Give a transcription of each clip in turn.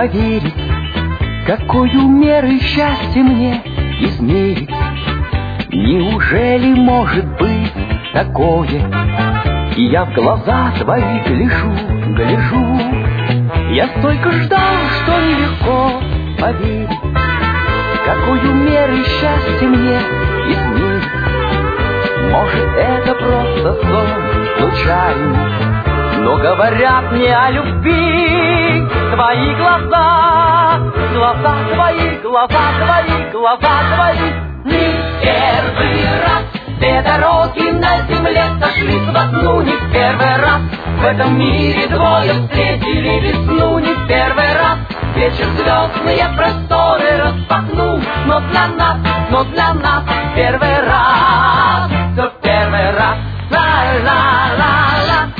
поверить, какую меры счастья мне измерить. Неужели может быть такое? И я в глаза твои гляжу, гляжу. Я столько ждал, что нелегко поверить, какую меры счастья мне измерить. Может, это просто сон случайный, но говорят мне о любви твои глаза, глаза твои, глаза твои, глаза твои. Не первый раз две дороги на земле сошлись в одну, не первый раз в этом мире двое встретили весну, не первый раз вечер звездные просторы распахнул, но для нас первый раз, все в первый раз. Ла-ла-ла-ла,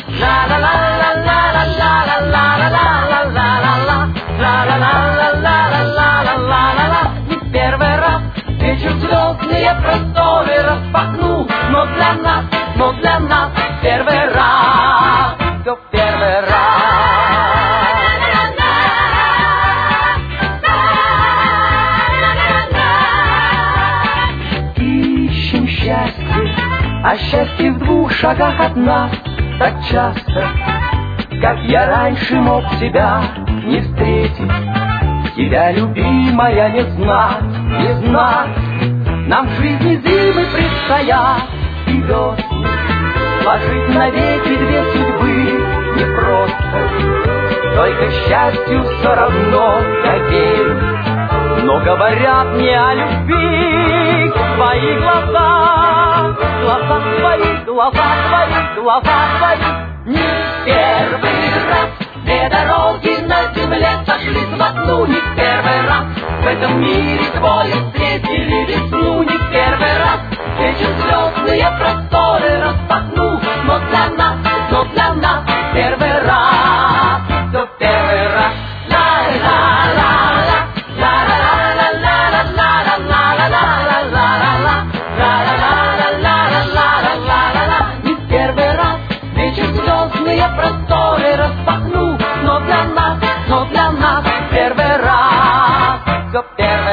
ла-ла-ла-ла-ла-ла-ла-ла-ла-ла-ла-ла-ла, ла-ла-ла-ла-ла-ла-ла-ла-ла. Не первый раз вечер звездные просторы распахнул, но для нас первый раз, все в первый раз. Ищем счастье, а счастье в двух шагах от нас так часто. Как я раньше мог тебя не встретить, тебя, любимая, не знать, не знать. Нам в жизни зимы предстоят и весны, сложить навеки две судьбы непросто. Только счастью все равно я верю, но говорят мне о любви твои глаза, глаза твои, глаза твои, глаза твои. Не первый раз две дороги на земле сошлись в одну, не первый раз в этом мире двое встретили весну, не первый раз вечер звездные просторы распахнул, но для нас первый раз, все в первый раз. Ла-ла-ла-ла, ла-ла-ла-ла-ла-ла-ла-ла-ла-ла-ла-ла-ла, ла-ла-ла-ла-ла-ла-ла-ла-ла. Не первый раз вечер звездные просторы распахнул, но для нас первый раз, все в первый раз.